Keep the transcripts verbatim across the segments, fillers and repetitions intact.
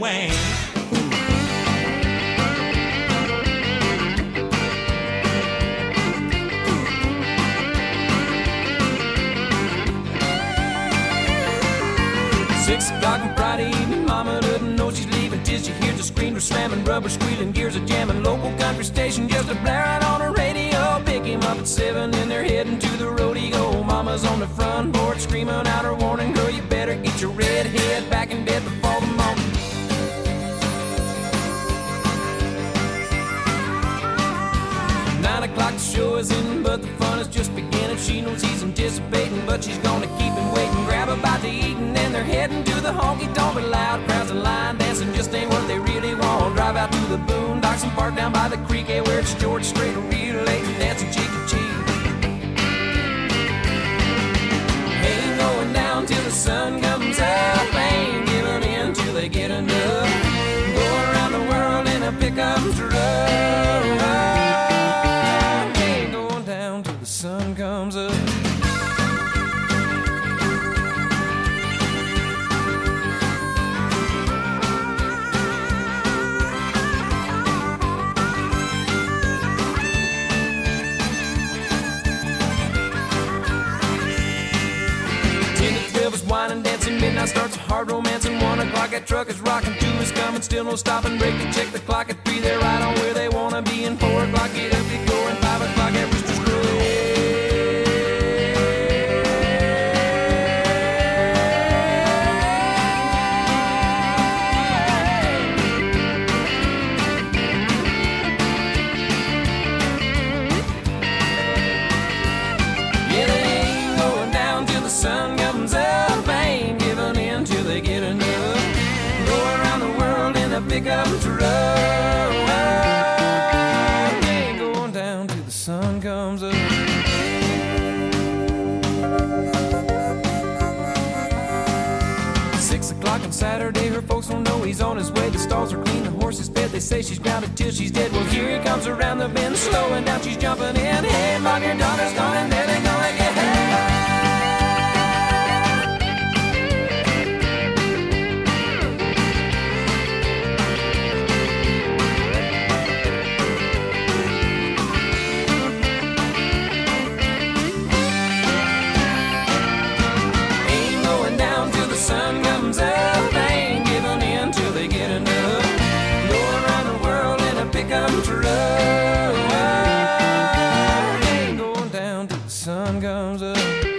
Wayne. Six o'clock on Friday evening, mama doesn't know she's leaving till she hears the screen slamming, rubber squealing, gears are jamming, local country station just a blaring on the radio. Pick him up at seven and they're heading to the rodeo. Mama's on the front porch screaming out her warning, girl, you better get your red head back in bed before the morning. Nine o'clock the show is in, but the fun is just beginning. She knows he's anticipating, but she's gonna keep him waiting. Grab a bite to eat and then they're heading to the honky-tonk. But loud crowds and line dancing just ain't what they really want. Drive out to the boondocks and park down by the creek, eh, where it's George Strait relating, dancing cheek to cheek. Ain't going down till the sun comes up, ain't giving in till they get enough. Go around the world in a pickup truck. The sun comes up. Ten to twelve is wine and dancing, midnight starts a hard romancing. One o'clock that truck is rocking, two is coming, still no stopping. Break to check the clock at three, they're right on where they wanna be. And four o'clock get up, get going, five o'clock at Rooster's Crow. Pickup truck, ain't going down till the sun comes up. Six o'clock on Saturday, her folks don't know he's on his way. The stalls are clean, the horse is fed. They say she's grounded till she's dead. Well, here he comes around the bend, slowing down, she's jumping in. Hey, mom, your daughter's gone, and there they're gonna get her. Ain't going down till the sun comes up.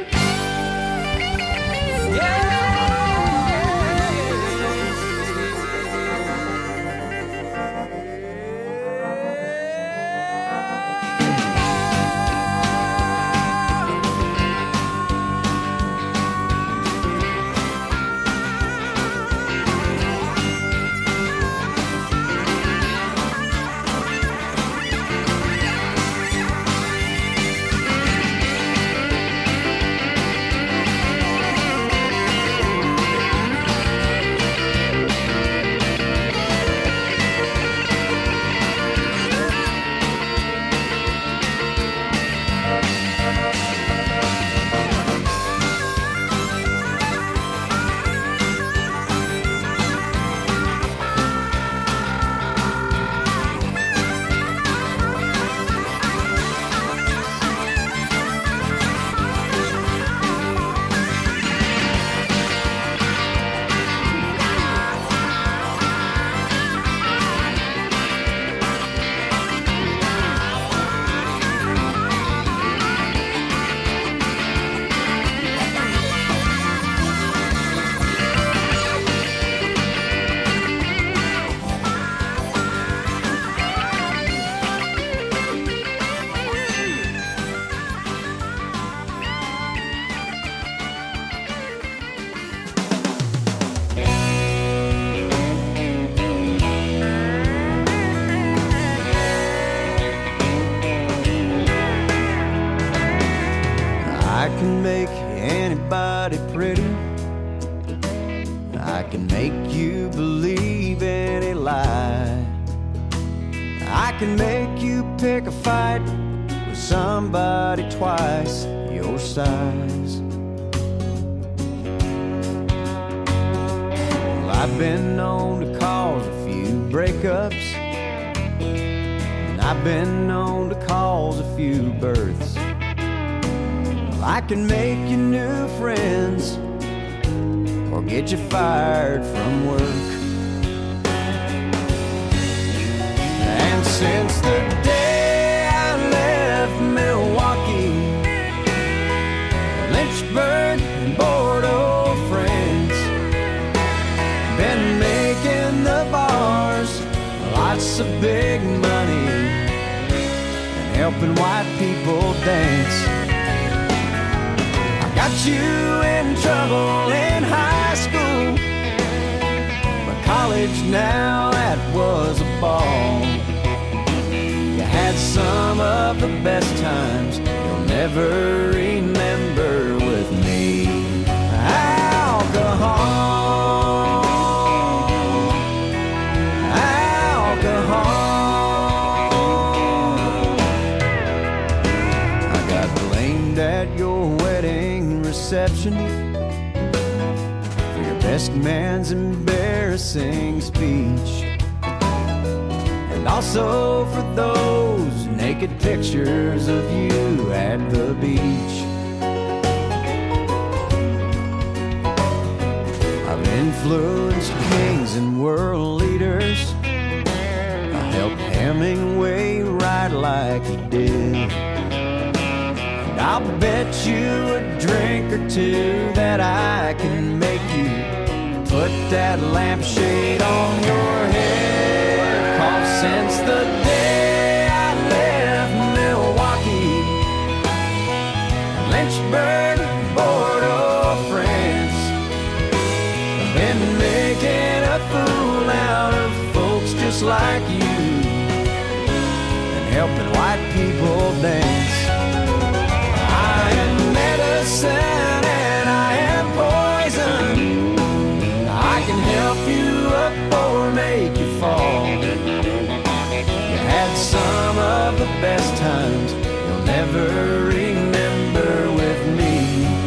I can make anybody pretty. I can make you believe any lie. I can make you pick a fight with somebody twice your size. Well, I've been known to call hiccups, and I've been known to cause a few births. I can make you new friends or get you fired from work. And since the day I left Milwaukee, Lynchburg and Bordeaux friends, been making the bars lots of big money and helping white people dance. Got you in trouble in high school, but college now, that was a ball. You had some of the best times you'll never remember with me. Alcohol, alcohol. I got blamed at your wedding reception for your best man's embarrassing speech, and also for those naked pictures of you at the beach. I've influenced kings and world leaders. I helped Hemingway write like he did. I'll bet you a drink or two that I can make you put that lampshade on your head. 'Cause since the day I left Milwaukee, Lynchburg, Bordeaux friends, I've been making a fool out of folks just like you and helping white people dance. I am medicine and I am poison. I can help you up or make you fall. You had some of the best times you'll never remember with me.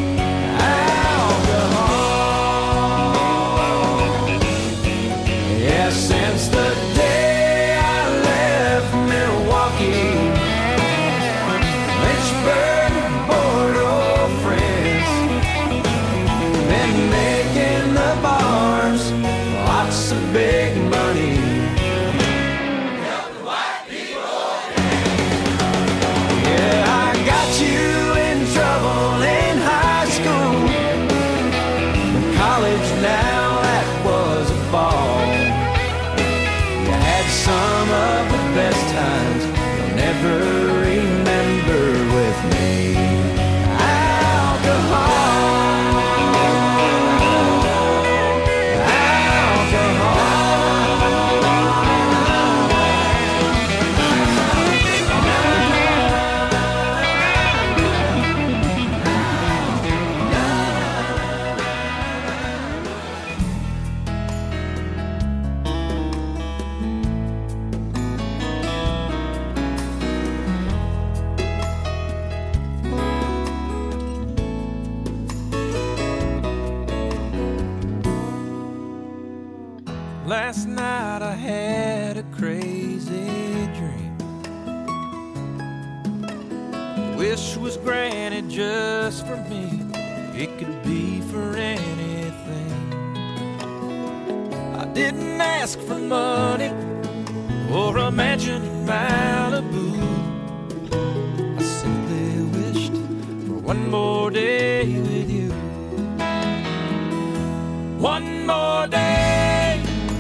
Alcohol. Yeah, since the day I left Milwaukee, Lynchburg, Bordeaux friends, been making the bars lots of big money. Helping white people. Yeah, I got you in trouble in high school, but college now, that was a ball. You had some of the best times you'll never remember with me. Last night I had a crazy dream. Wish was granted just for me. It could be for anything. I didn't ask for money or a mansion in Malibu. I simply wished for one more day with you. One more day,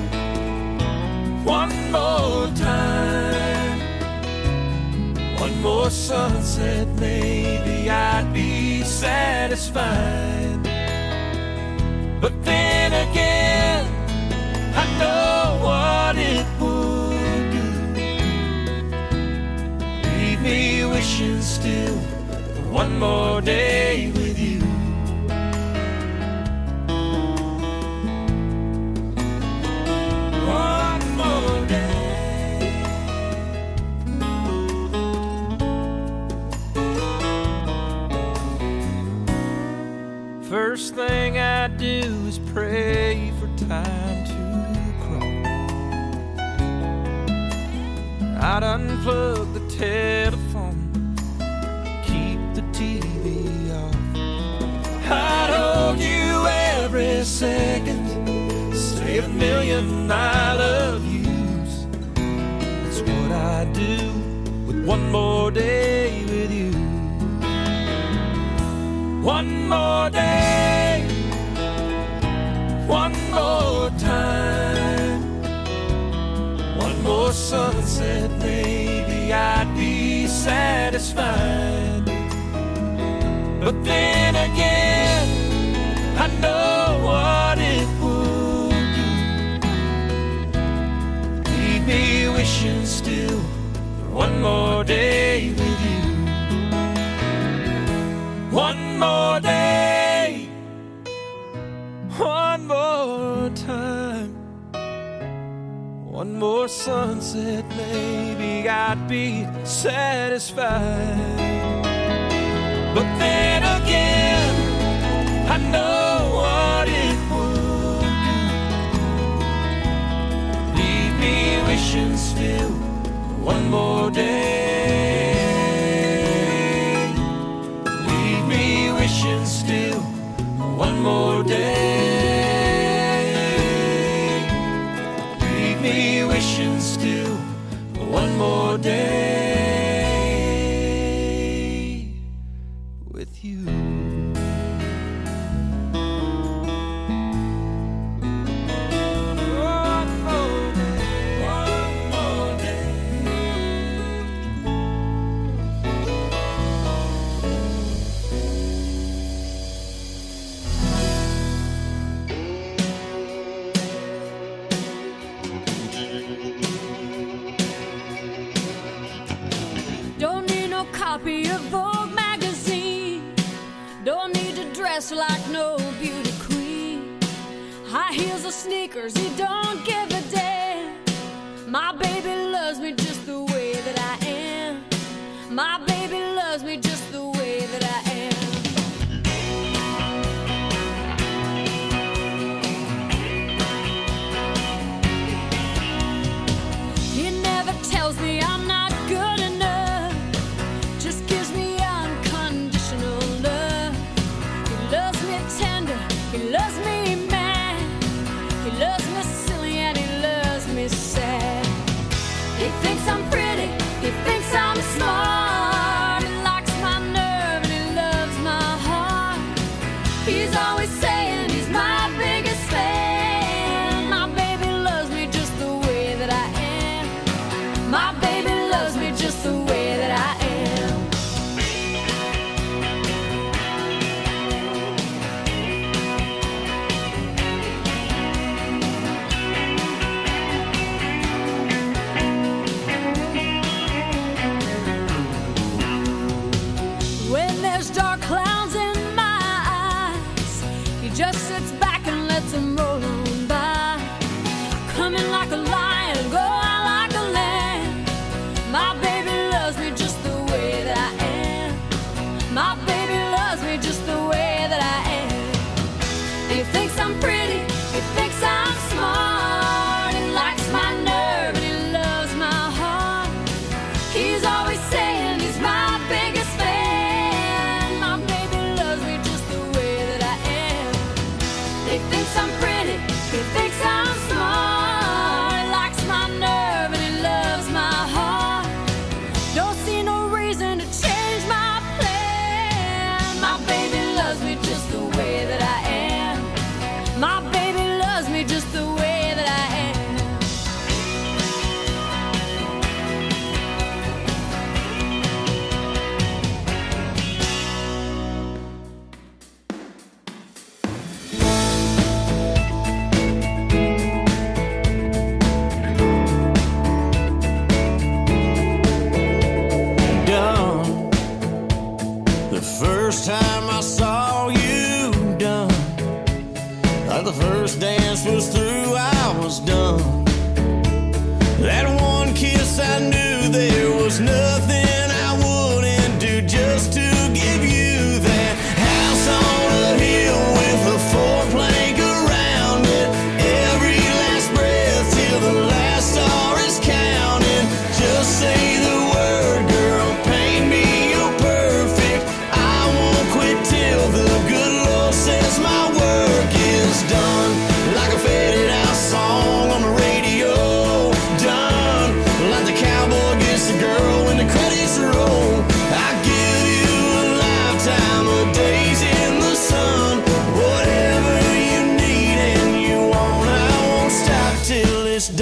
one more time, one more sunset, maybe I'd be satisfied. But then again, I know what it would do. Leave me wishing still for one more day with you. First thing I do is pray for time to crawl. I'd unplug the telephone, keep the T V off. I'd hold you every second, say a million I love yous. That's what I'd do with one more day with you. One more day, one more time, one more sunset, maybe I'd be satisfied. But then again, I know what it would do. Leave me wishing still for one more day with you. One more day, one more time, one more sunset, maybe I'd be satisfied. But then again, I know what it would do. Leave me wishing still for one more day. Wishing still one more day. Leave me wishing still one more day with you. One more day, one more day. Copy of Vogue magazine. Don't need to dress like no beauty queen. High heels or sneakers, he don't give a damn. My baby loves me just the way that I am. My baby loves me just the way that I am. He never tells me I'm not good enough, just gives me unconditional love. He loves me tender, he loves me mad, he loves me silly and he loves me sad. He thinks I'm pretty, he thinks I'm smart, he likes my nerve and he loves my heart. He's always saying he's my biggest fan. My baby loves me just the way that I am. My baby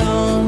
done.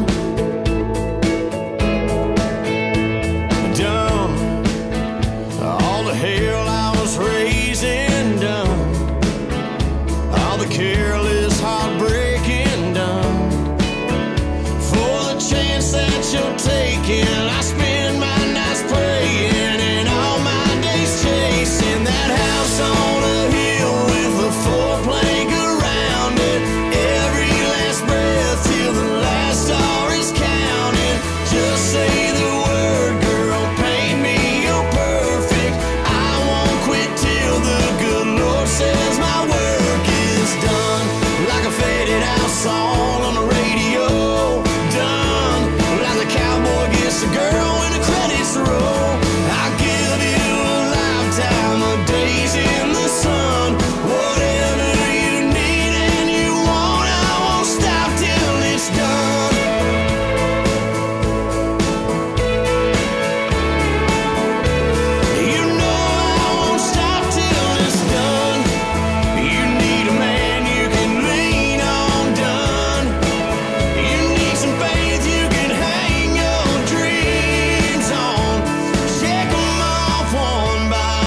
Done all the hell I was raising, done all the careless heartbreaking, done for the chance that you're taking. I spend my nights praying and all my days chasing that house on a hill with a full plank around it. Every last breath till the last star is counting. Just say the word, girl, paint me, you're perfect. I won't quit till the good Lord says my work is done. Like a faded out song on the radio, done like the cowboy gets the girl when the credits roll. I'll give you a lifetime of days in the sun. Whatever you need and you want, I won't stop till it's done. You know I won't stop till it's done. You need a man you can lean on, done. You need some faith you can hang your dreams on. Check 'em off one by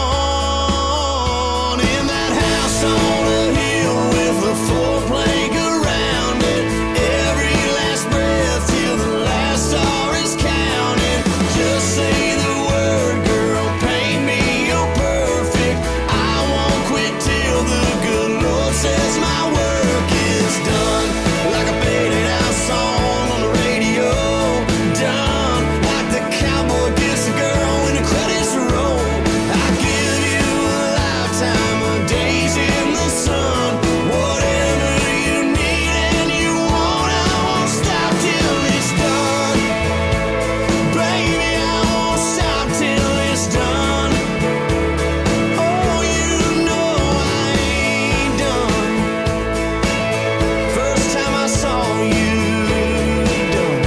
one. In that house on a hill with a full plank around it. Every last breath till the last star is counting. Just say the word, girl, paint me, you're perfect. I won't quit till the good Lord says my work is done. Like a faded out song on the radio, done like the cowboy gets the girl when the credits roll. I give you a lifetime of days in the sun. Whatever you need and you want, I won't stop till it's done. Baby, I won't stop till it's done. Oh, you know I ain't done. First time I saw you, done.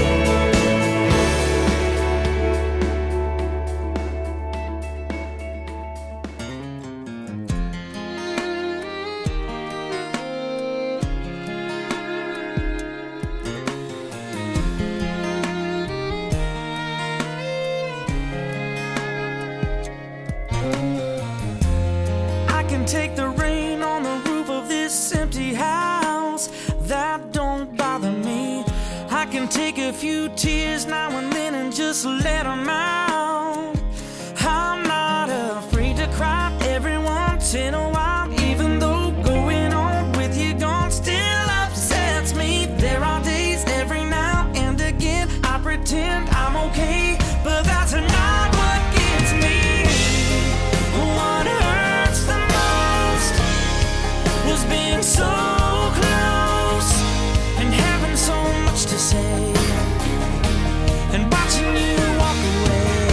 I can take the rain on the roof of this empty house. That don't bother me. I can take a few tears now and then and just let them out. I'm not afraid to cry every once in a while, even though going on with you gone still upsets me. There are days every now and again I pretend I'm okay, but that's not what gets me. What hurts the most was being so close and having so much to say and watching you walk away.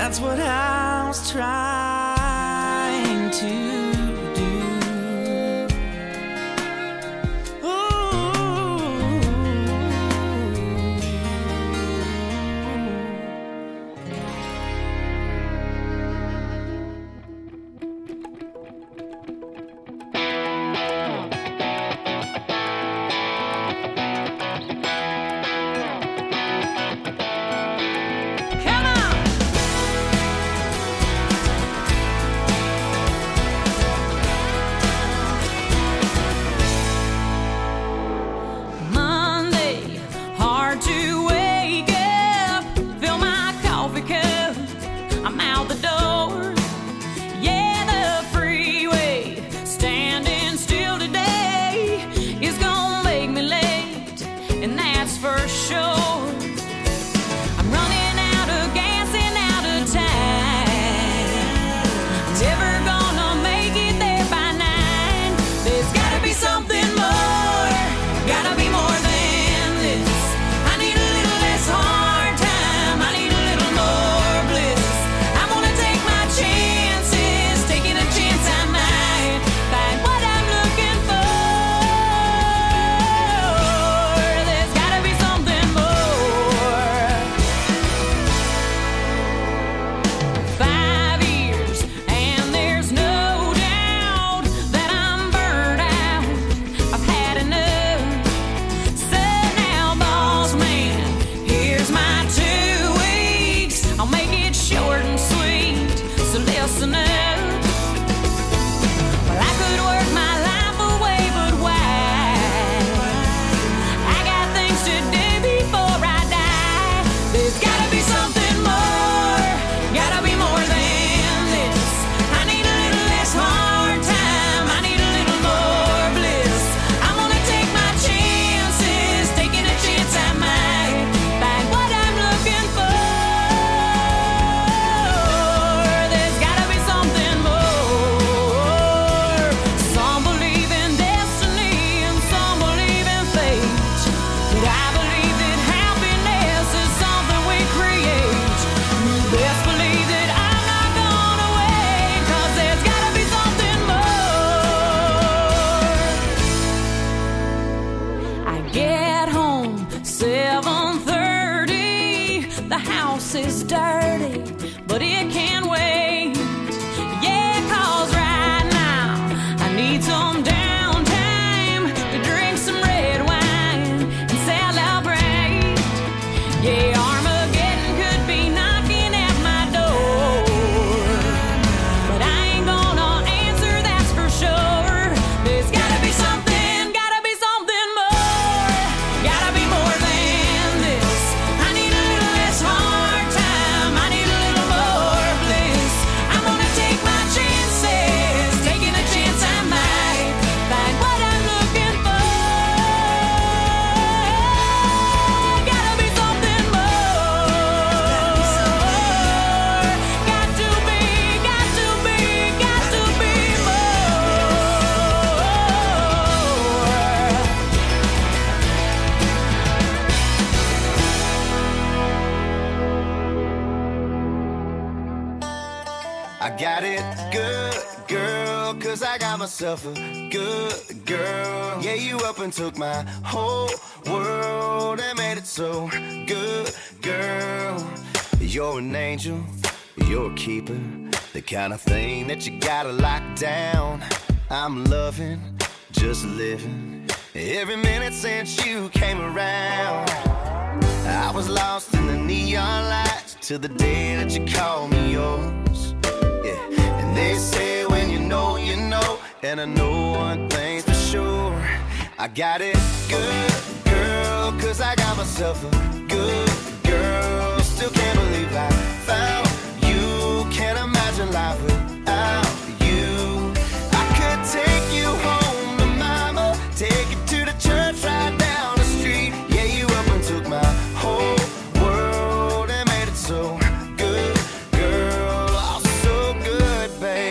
That's what I was trying to do. Myself a good girl. Yeah, you up and took my whole world and made it so good, girl. You're an angel, you're a keeper, the kind of thing that you gotta lock down. I'm loving, just living every minute since you came around. I was lost in the neon lights till the day that you called me yours. Yeah, and they say when you know, you know. And I know one thing's for sure, I got it good, girl, cause I got myself a good girl. Still can't believe I found you, can't imagine life without you. I could take you home to mama, take you to the church right down the street. Yeah, you up and took my whole world and made it so good, girl. Oh, so good, baby.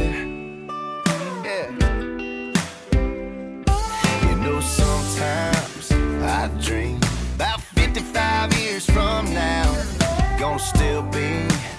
Sometimes I dream about fifty-five years from now, gonna still be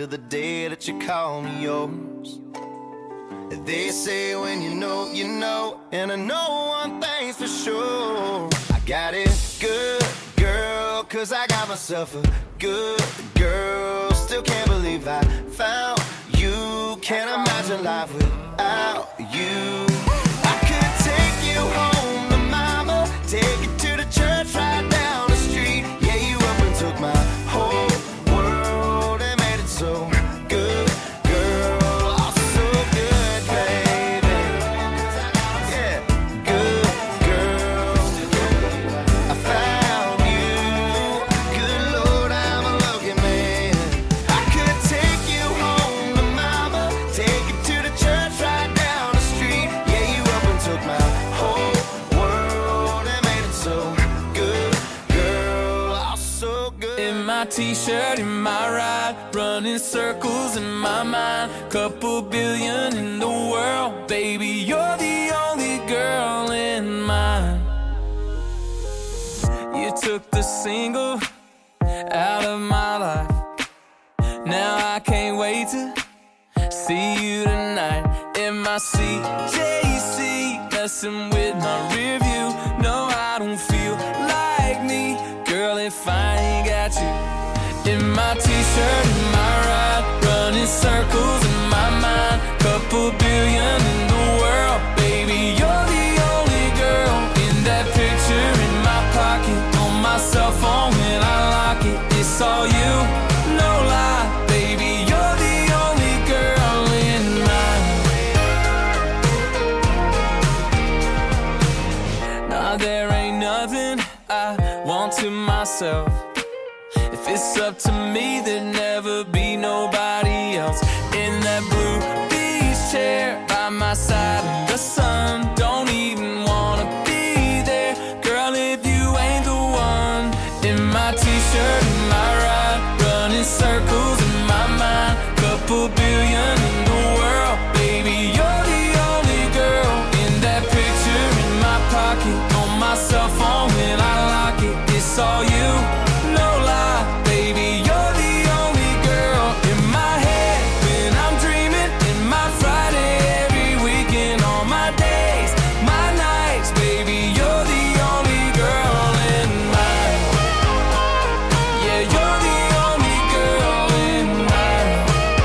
till the day that you call me yours. They say when you know, you know, and I know one thing's for sure. I got it good, girl, cause I got myself a good girl. Still can't believe I found you. Can't imagine life without you. I could take you home to mama, take you to the church right down the street. Yeah, you up and took my whole world and made it so good, girl. Oh, so good, baby. Yeah, good girl. I found you. Good Lord, I'm a lucky man. I could take you home to mama, take you to the church right down the street. Yeah, you up and took my whole world and made it so good, girl. Oh, so good. In my t-shirt, in my ride, running circles in my mind. Couple billion in the world, baby, you're the only girl in mine. You took the single out of my life. Now I can't wait to see you tonight. In my C J C, messing with my rear view. No, I don't feel like me, girl, if I ain't got you. In my t-shirt, in my ride, running circles in my mind. Couple billion in the world, baby, you're the only girl. In that picture in my pocket, on my cell phone when I lock it, it's all you, no lie, baby, you're the only girl in mine. Nah, there ain't nothing I want to myself. If it's up to me, there'd never be nobody else. In that blue beach chair by my side in the sun, don't even wanna be there, girl, if you ain't the one. In my t-shirt, in my ride, running circles in my mind. Couple billion in the world, baby, you're the only girl. In that picture in my pocket, on my cell phone when I lock it, it's all you, no lie, baby, you're the only girl. In my head when I'm dreaming, in my Friday every weekend, all my days, my nights, baby, you're the only girl in mine. Yeah, you're the only girl in mine.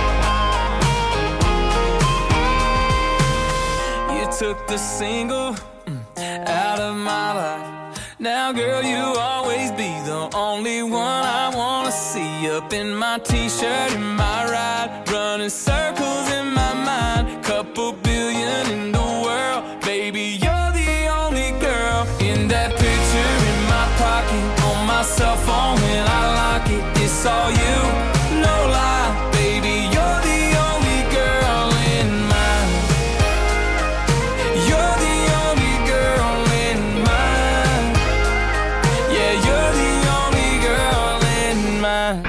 You took the single mm, out of my life. Now, girl, you always be the only one I wanna see. Up in my t-shirt, in my ride, running circles in my mind. Couple billion in the world, baby, you're the only girl. In that picture in my pocket, on my cell phone when I lock it, it's all you, no lie, baby, you're the only girl in mine. You're the only girl in mine. Yeah, you're the only girl in mine.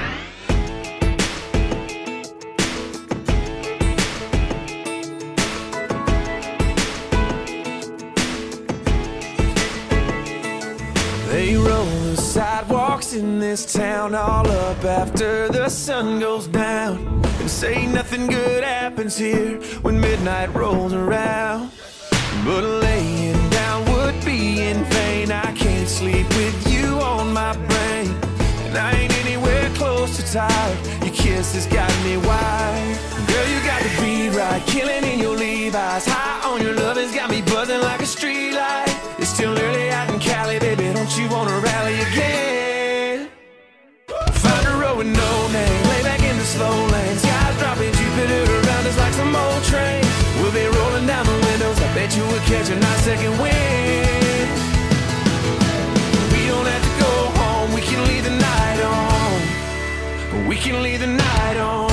They roll the sidewalks in this town all up after the sun goes down, and say nothing good happens here when midnight rolls around. But laying down would be in vain. I can't sleep with you on my brain, and I ain't anywhere close to tired. Your kiss has got me wired. Girl, you got the beat right, killing in your Levi's. High on your love has got me buzzing like a street light. It's still early out in Cali, baby, don't you wanna rally again? Find a road with no name, lay back in the slow lane. Skies dropping, Jupiter around us like some old train. We'll be rolling down the windows, I bet you we'll catch a nice second wind. We don't have to go home, we can leave the night on. We can leave the night on.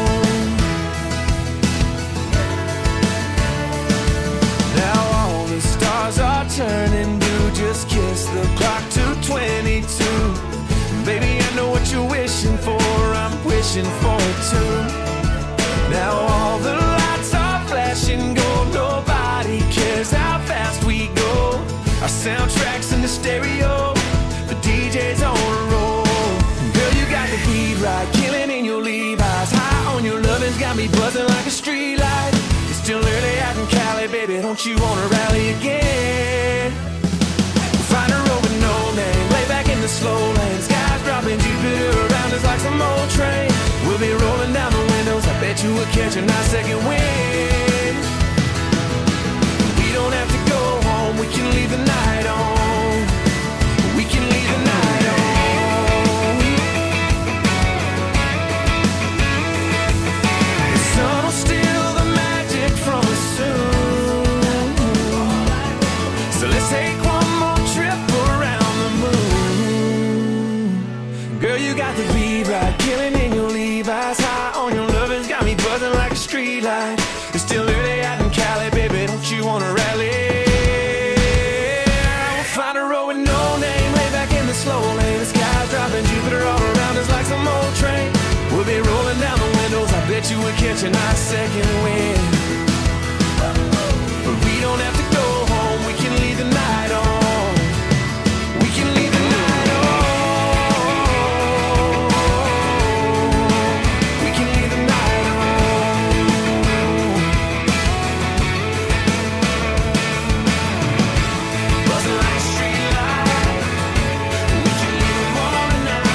Now all the stars are turning blue, just kiss the clock to twenty-two. Baby, I know what you're wishing for, I'm wishing for it too. Now all the lights are flashing gold, nobody cares how fast we go. Our soundtrack's in the stereo, the D J's on a roll. Girl, you got the beat right, killing in your Levi's. High me buzzing like a street light. It's still early out in Cali, baby, don't you wanna rally again? Find a road with no name, lay back in the slow lane. Skies dropping, Jupiter around us like some old train. We'll be rolling down the windows, I bet you we'll catch a nice second wind. We don't have to go home, we can leave the night on. We can leave the night on. The sun will steal the magic from us soon. So let's take one more trip around the moon. Girl, you got the beat right, killing in your Levi's. High on your lovers, got me buzzing like a street light. It's still early out in Cali, baby, don't you wanna rally? We'll find a road with no name, lay back in the slow lane. The sky's dropping, Jupiter all around us like some old train. We'll be rolling down the windows, I bet you we'll catch a nice second wind. But we don't have to go home, we can leave the night on. We can leave the night on. We can leave the night on. Buzzing like a street light. We can leave them all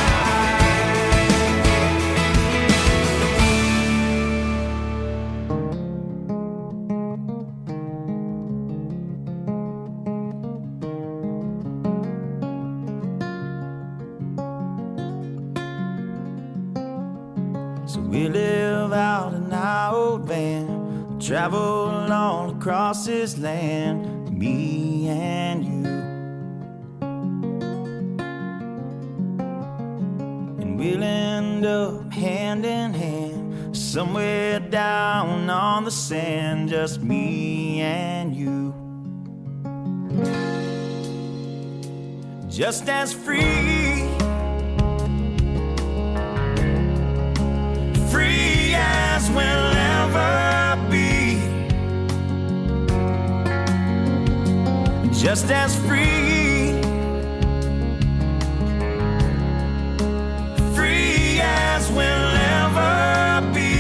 So we live out in our old van, travel all across this land, me and you. And we'll end up hand in hand, somewhere down on the sand, just me and you. Just as free, free as we'll ever be. Just as free, free as we'll ever be.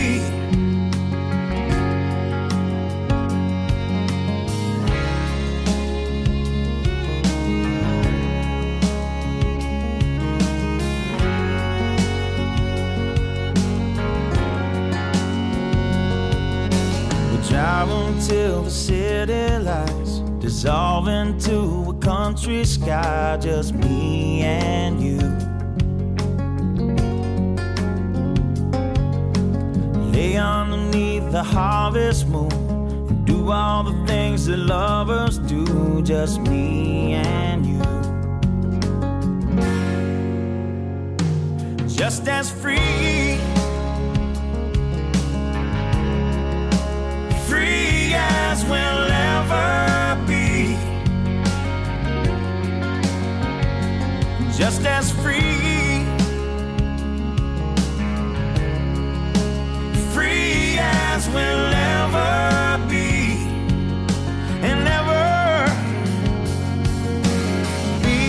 Drive until the city lights dissolve into a country sky, just me and you. Lay underneath the harvest moon and do all the things that lovers do, just me and you. Just as free, free as we'll ever be. Just as free, free as we'll ever be. And ever be.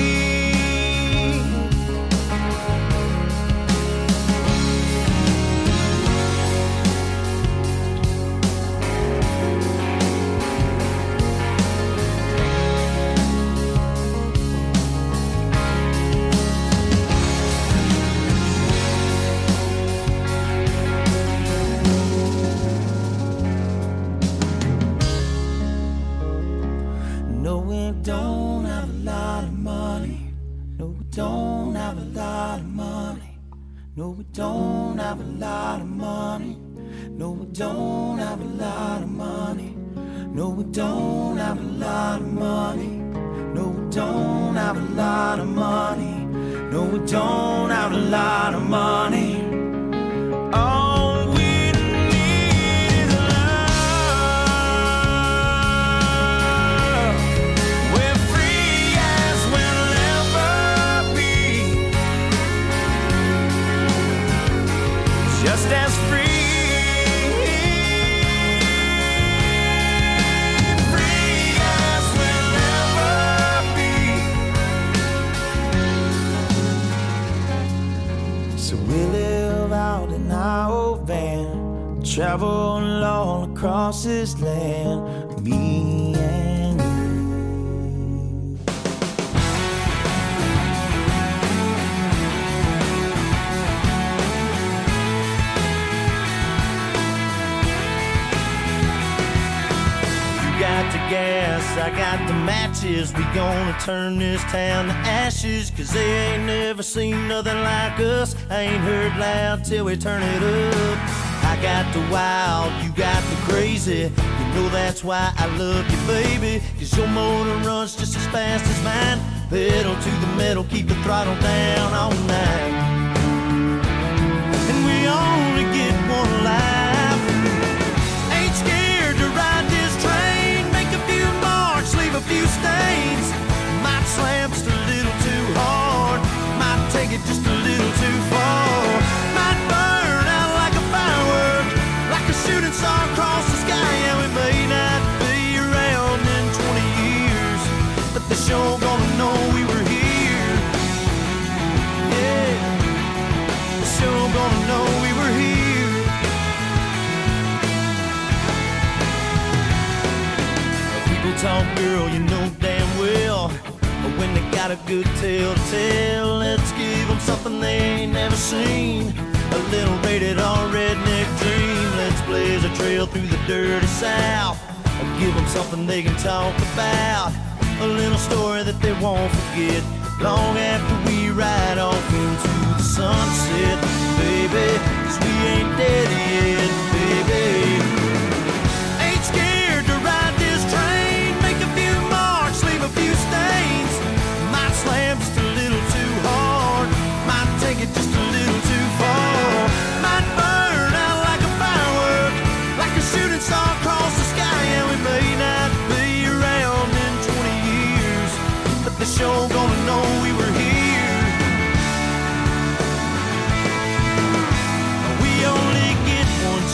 No, we don't have a lot of money. No, we don't have a lot of money. No, we don't have a lot of money. No, we don't have a lot of money. No, we don't have a lot of money. No, we don't have a lot of money. No, we don't have a lot of money. All we need is love. We're free as we'll ever be. Just as free. So we live travel all across this land, me and you. Got the gas, I got the matches. We gonna turn this town to ashes, cause they ain't never seen nothing like us. I ain't heard loud till we turn it up. I got the wild, you got the crazy. You know that's why I love you, baby, cause your motor runs just as fast as mine. Pedal to the metal, keep the throttle down all night. And we only get one life. Ain't scared to ride this train, make a few marks, leave a few stains. Might slam just a little too hard, might take it just a little too far. Might burn out like a firework, like a shooting star across the sky. Yeah, we may not be around in twenty years, but the show gonna know we were here. Yeah, the show gonna know we were here. People talk, girl, you know damn well, but when they got a good tale to tell, let's give them something they ain't never seen. A little rated R redneck dream. Let's blaze a trail through the dirty South, or give them something they can talk about. A little story that they won't forget long after we ride off into the sunset, baby, cause we ain't dead yet, baby. Ain't scared to ride this train, make a few marks, leave a few stains. Might slam just a little too hard, might take it just a little too far. Might burn out like a firework, like a shooting star across the sky. And we may not be around in twenty years, but the show gonna know we were here. We only get one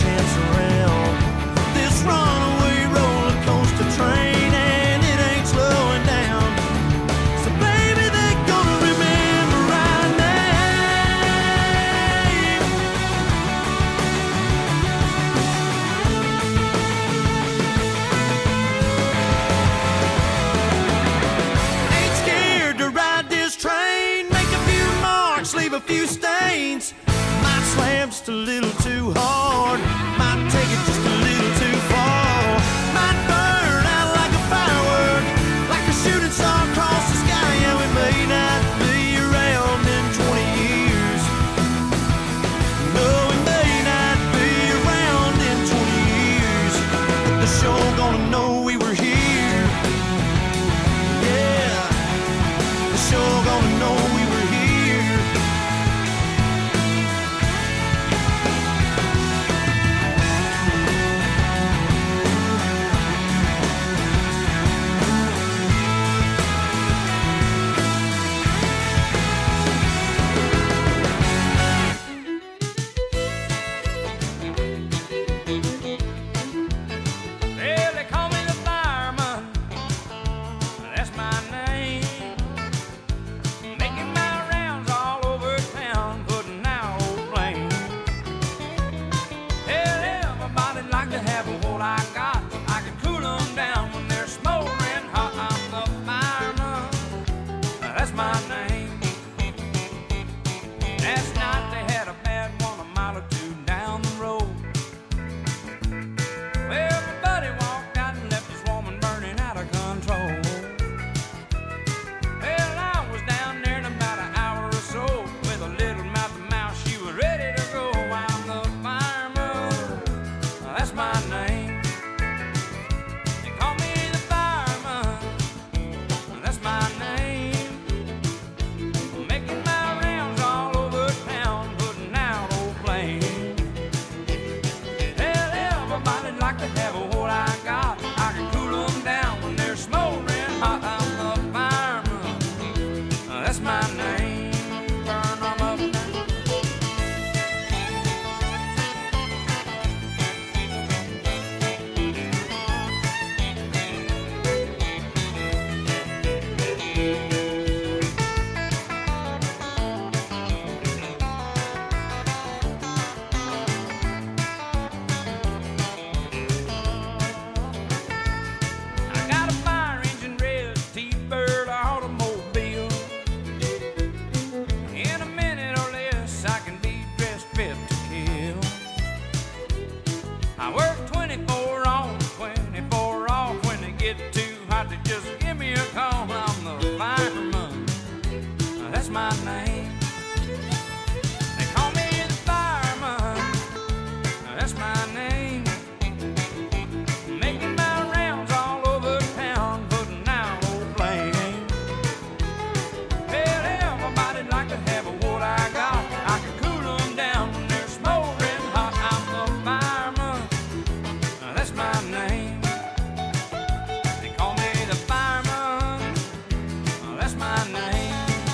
everybody just give me a call. I'm the fireman, that's my name. They call me the fireman, that's my name. Making my rounds all over town, putting out old flame. Well, everybody like to have what I got. I can cool them down when they're smoldering hot. I'm the fireman, that's my name. They call me the fireman, that's my name.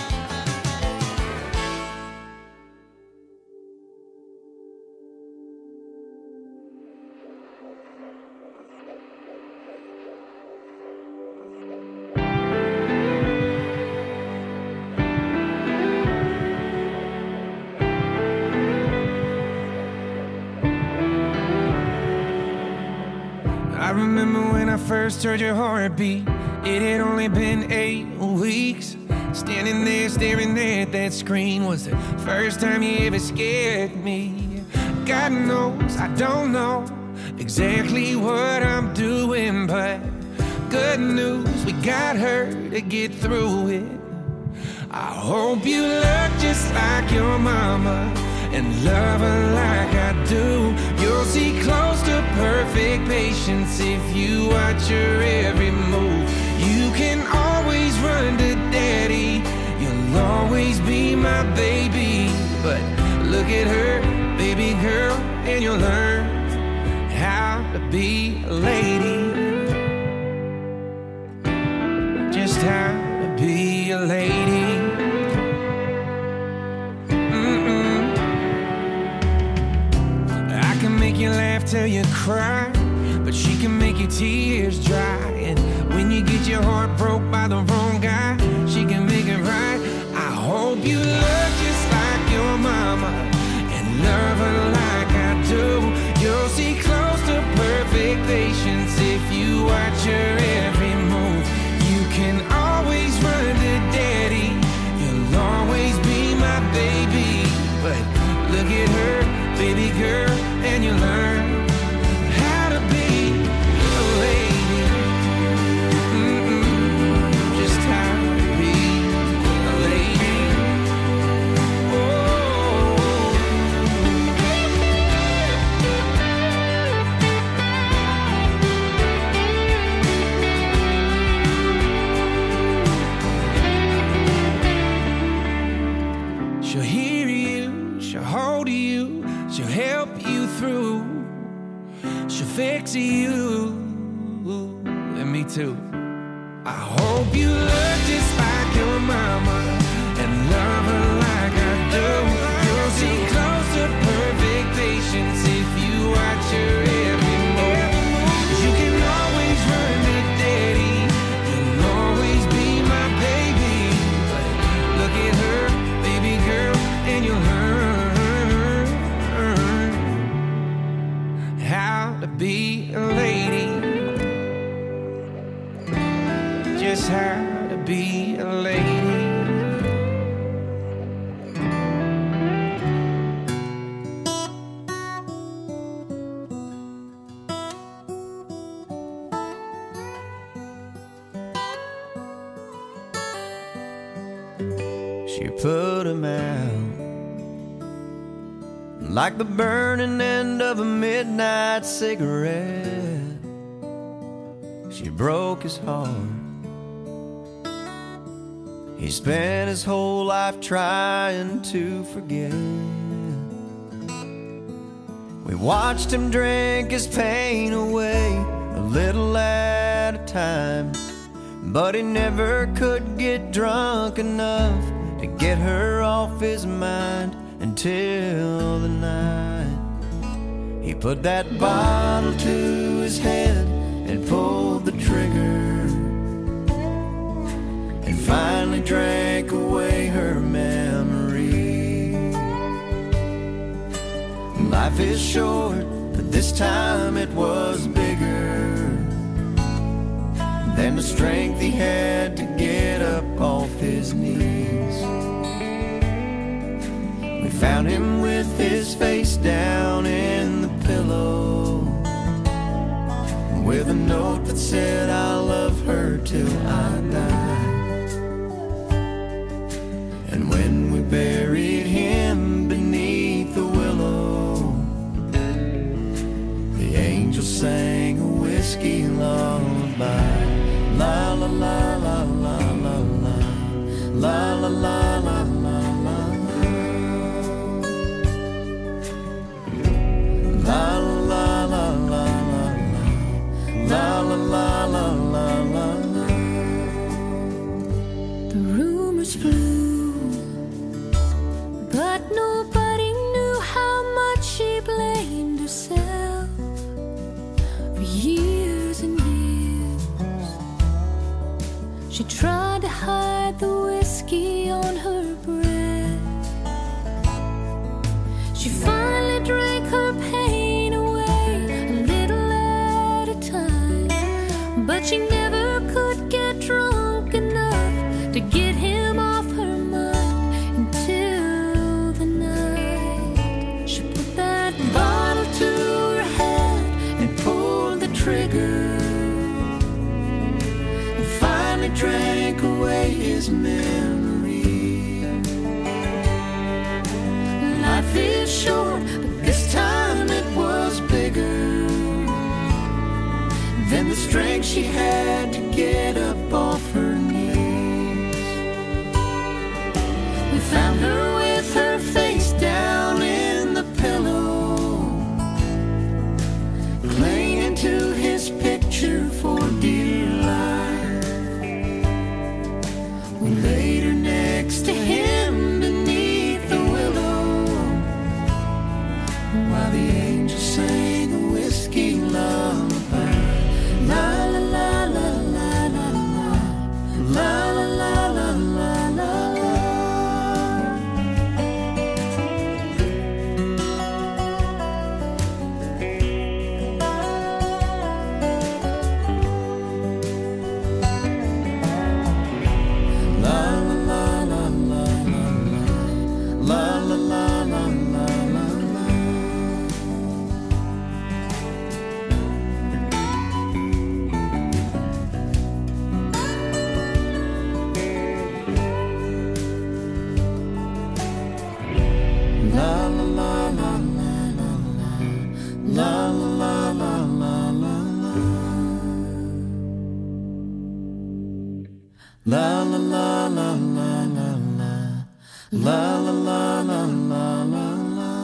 I remember when I first heard your heartbeat. It had only been eight weeks. Standing there staring at that screen was the first time you ever scared me. God knows I don't know exactly what I'm doing, but good news, we got her to get through it. I hope you look just like your mama and love her like I do. You'll see close to perfect patience if you watch her every move. You can always run to daddy, you'll always be my baby. But look at her, baby girl, and you'll learn how to be a lady. Just how to be a lady. Make you laugh till you cry, but she can make your tears dry. And when you get your heart broke by the wrong guy, she can make it right. I hope you look just like your mama and love her like I do. You'll see close to perfect patience if you watch her every move. You can always run to daddy, you'll always be my baby. But look at her, baby girl, and you learn how to be a lady. Mm-mm, just how to be a lady. Oh. She'll hear you, she'll hold you, she'll help you through, she'll fix you, and me too. I hope you look just like your mama and love her like I do. You'll see close to perfect patience if you watch her every move. You can always run to daddy, you'll always be my baby. But look at her, baby girl, and you'll learn how to be a lady. Just how to be a lady. She put him out like the burning end of a midnight cigarette. She broke his heart. He spent his whole life trying to forget. We watched him drink his pain away, a little at a time. But he never could get drunk enough to get her off his mind until the night he put that bottle to his head and pulled the trigger, and finally drank away her memory. Life is short, but this time it was bigger than the strength he had to get up off his knees. We found him with his face down in the pillow, with a note that said, I love her La la la la la la la la la la la la la la la la. The rumors flew, but nobody knew how much she blamed herself for years and years. She tried to hide the whiskey on her breath. She finally drank her pain away a little at a time, but she never could get drunk enough to get him off her mind until the night she put that bottle to her head and pulled the trigger and finally drank away his memory. Life is short, but this time it was bigger than the strength she had to get up off her knees. We found her with her face down in the pillow, clinging to his picture for dear life. We laid her next to him beneath the willow, while the angels sang a whiskey lullaby. La la la la la la la la la la la la la. La la la la la la la la la la la la la la.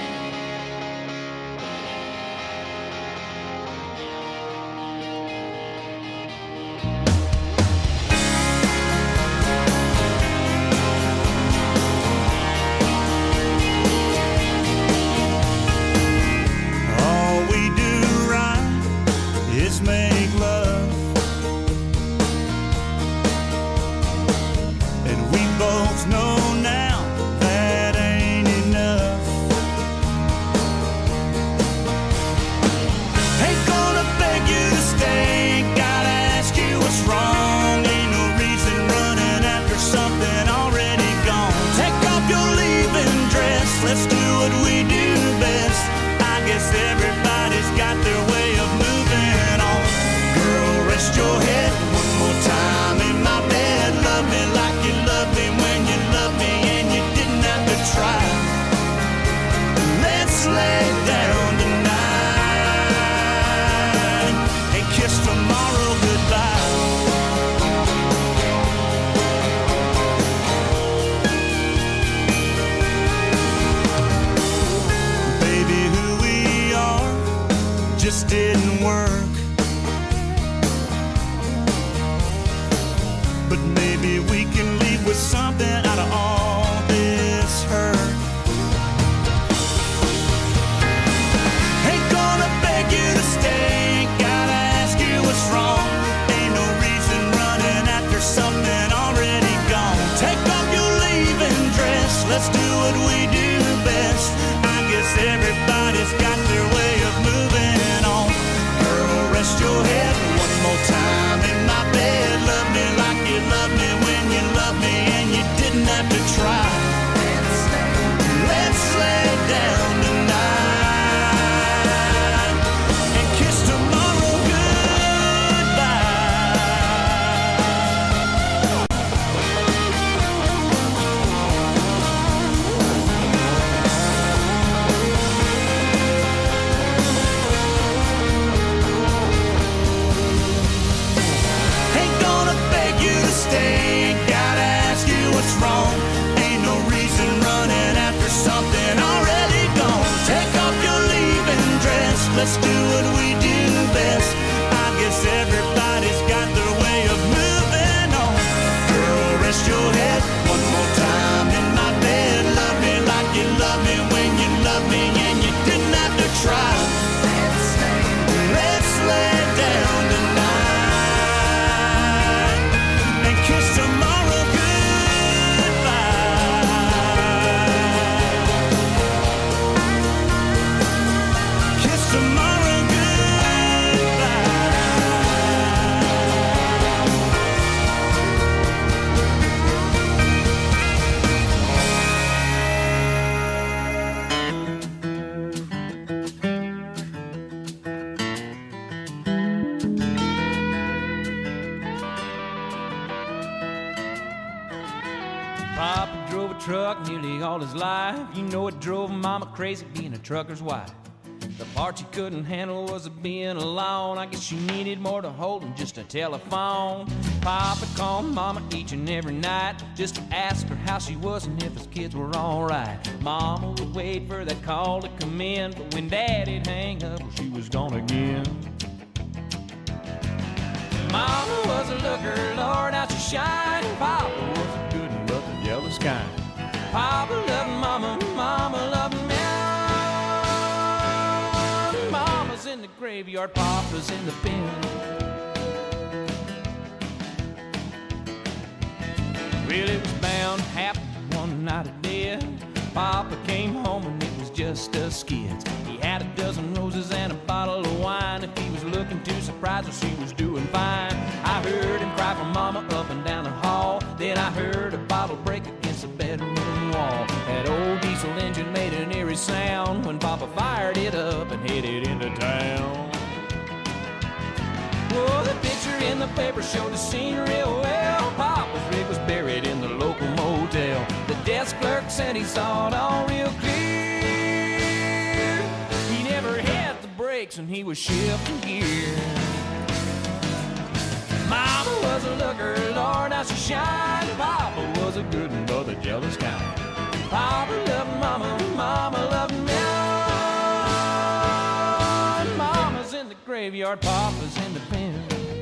All we do right is make love, and we both know now that ain't enough. Ain't gonna beg you to stay, gotta ask you what's wrong. Ain't no reason running after something already gone. Take off your leaving dress, let's do what we do best. I guess everybody's got their way of moving on. Girl, rest your head one more time in my bed. Love me like you loved me when you loved me and you didn't have to try. Let's lay down tonight and kiss tomorrow goodbye. Baby, who we are just didn't work. But maybe we can leave with something out of all this hurt. Ain't gonna beg you to stay, gotta ask you what's wrong. Ain't no reason running after something already gone. Take off your leaving dress, let's do what we do best. I guess everybody's got their way of moving on. Girl, rest your head one more time in my bed. Love me like you loved me when you loved me and you didn't have to try. Let's lay down tonight and kiss tomorrow goodbye. stay. Gotta ask you what's wrong. Ain't no reason running after something already gone. Take off your leaving dress. Let's do what we do best. I guess everybody's got their way of moving on. Girl, rest your head one more time in my bed. Love me like you love me when you love me, and you didn't have to try. Let's lay down tonight and kiss tomorrow goodbye. Kiss tomorrow Papa drove a truck nearly all his life. You know it drove Mama crazy being a trucker's wife. The part she couldn't handle was being alone. I guess she needed more to hold than just a telephone. Papa called Mama each and every night just to ask her how she was and if his kids were alright. Mama would wait for that call to come in, but when Daddy'd hang up, well, she was gone again. Mama was a looker, Lord, how she shined. Papa was a good and rough and jealous kind. Papa loved Mama, Mama loved me. Mama's in the graveyard, Papa's in the pen. Well, it was bound to happen one night of death. Papa came home and it was just us kids. He had a dozen roses and a bottle of wine. If he was looking too surprised, well, she was doing fine. I heard him cry for Mama up and down the hall. Then I heard a bottle break against the bedroom wall. That old diesel engine made an eerie sound when Papa fired it up and headed into town. Oh, the picture in the paper showed the scene real well. Papa's rig was buried in the local motel. The desk clerk said he saw it all real clear. He never had the brakes and he was shifting gear. Mama was a looker, Lord, how she shined. Papa was a good one, but a jealous kind. Papa loved Mama, Mama loved me. Mama's in the graveyard, Papa's in the pen.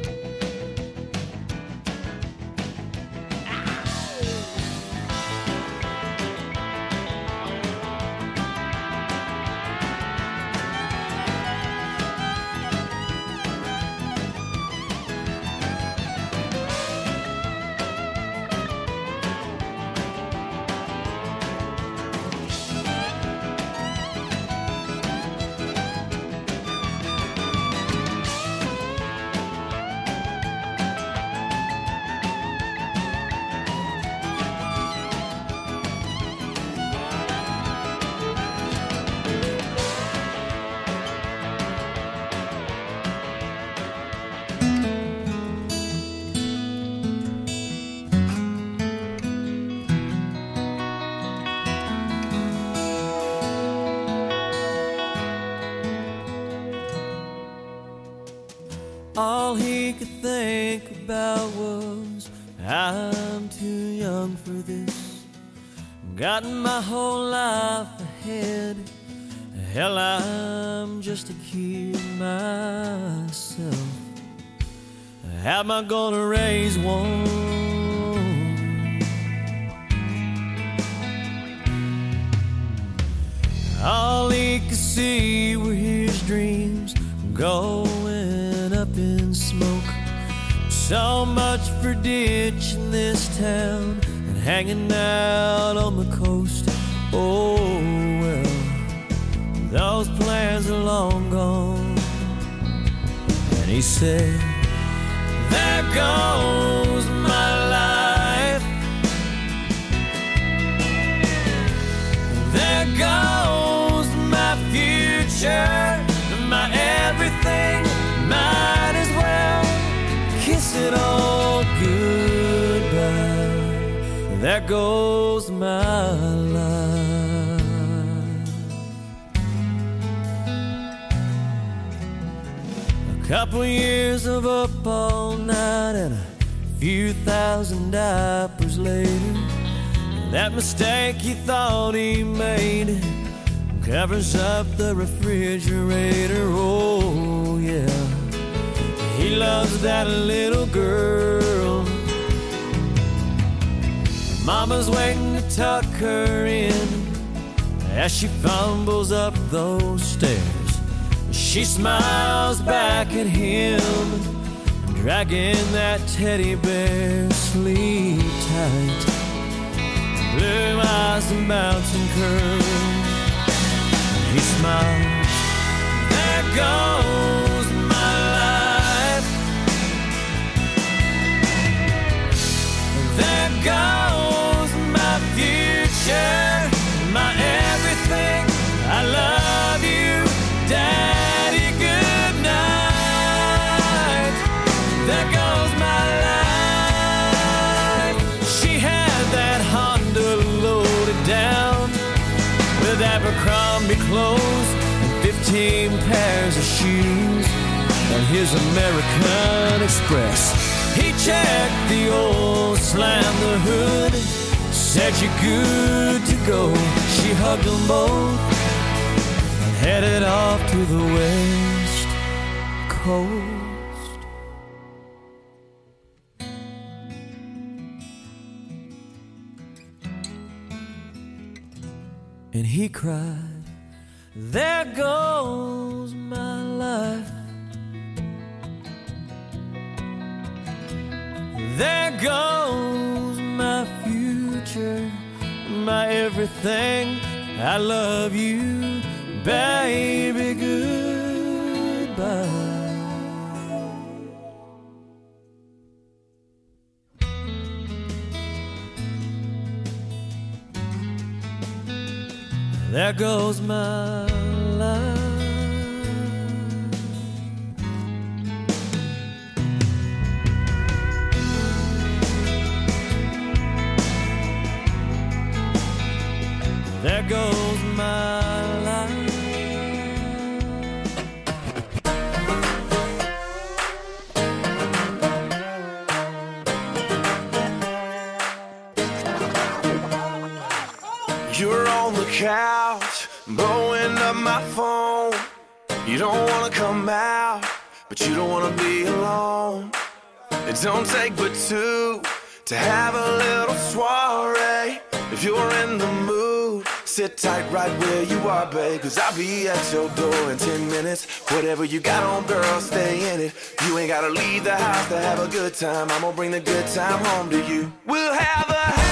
All he could think about was, I'm too young for this. Got my whole life ahead. Hell, I'm just a kid myself. How am I gonna raise one? All he could see were his dreams going up in smoke. So much for ditching this town and hanging out on the coast. Oh well, those plans are long gone. And he said, there goes my life. There goes my future, my everything. Might as well kiss it all goodbye. There goes my life. A couple years of up all night and a few thousand diapers later, that mistake he thought he made covers up the refrigerator. Oh yeah, he loves that little girl. Mama's waiting to tuck her in as she fumbles up those stairs. She smiles back at him, dragging that teddy bear. Sleep tight, blue eyes and bouncing curls. He smiles, there goes my life. There goes my future, my everything. I love you, Daddy, good night. There goes my life. She had that Honda loaded down with Abercrombie clothes and fifteen pairs of shoes and his American Express. He checked the oil, slammed the hood, said you're good to go. She hugged them both and headed off to the West Coast. And he cried, there goes my life. There goes my future, my everything. I love you, baby, goodbye. There goes my life. There goes my life. You're on the couch, blowing up my phone. You don't wanna come out, but you don't wanna be alone. It don't take but two to have a little soiree. If you're in the mood, sit tight right where you are, babe, cause I'll be at your door in ten minutes. Whatever you got on, girl, stay in it. You ain't gotta leave the house to have a good time. I'm gonna bring the good time home to you. We'll have a